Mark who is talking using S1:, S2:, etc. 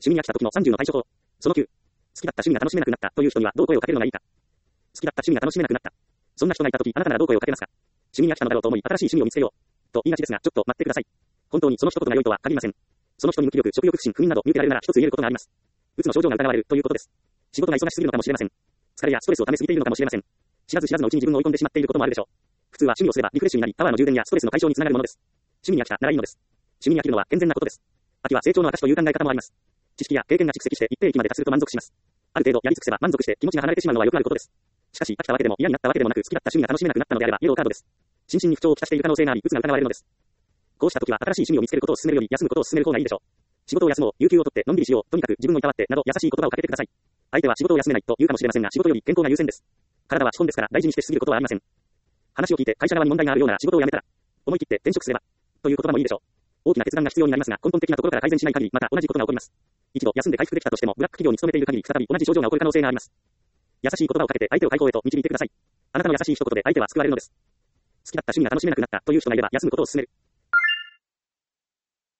S1: 趣味に飽きた時の30の対処法。その9。好きだった趣味が楽しめなくなったという人にはどう声をかけるのがいいか。好きだった趣味が楽しめなくなった。そんな人がいた時、あなたならどう声をかけますか。趣味に飽きたのだろうと思い、新しい趣味を見つけよう。と言いがちですが、ちょっと待ってください。本当にその一言が良いとは限りません。その人に無気力、食欲不振、不眠など見受けられるなら一つ言えることがあります。うつの症状が疑われるということです。仕事が忙しすぎるのかもしれません。疲れやストレスを溜めすぎているのかもしれません。知らず知らずのうちに自分を追い込んでしまっていることもあるでしょう。普通は趣味をすればリフレッシュになり、パワーの充電やストレスの解消につながるものです。趣味に飽きたならいいのです。趣味に飽きるのは健全なことです。飽きは成長の証という考え方もあります。知識や経験が蓄積して一定域まで達すると満足します。ある程度やり尽くせば満足して気持ちが離れてしまうのはよくあることです。しかし飽きたわけでも嫌になったわけでもなく、好きだった趣味が楽しめなくなったのであればイエローカードです。心身に不調をきたしている可能性があり、うつが疑われるのです。こうした時は新しい趣味を見つけることを進めるより休むことを進める方がいいでしょう。仕事を休もう、有給を取ってのんびりしよう、とにかく自分をいたわってなど優しい言葉をかけてください。相手は仕事を休めないと言うかもしれませんが、仕事より健康が優先です。体は資本ですから大事にしてしすぎることはありません。話を聞いて会社側に問題があるようなら仕事を辞めたら、思い切って転職すれば、という言葉もいいでしょう。大きな決断が必要になりますが、根本的なところから改善しない限り、また同じことが起こります。一度休んで回復できたとしても、ブラック企業に勤めている限り再び同じ症状が起こる可能性があります。優しい言葉をかけて相手を解放へと導いてください。あなたの優しい一言で相手は救われるのです。好きだった趣味が楽しめなくなったという人がいれば休むことを勧める。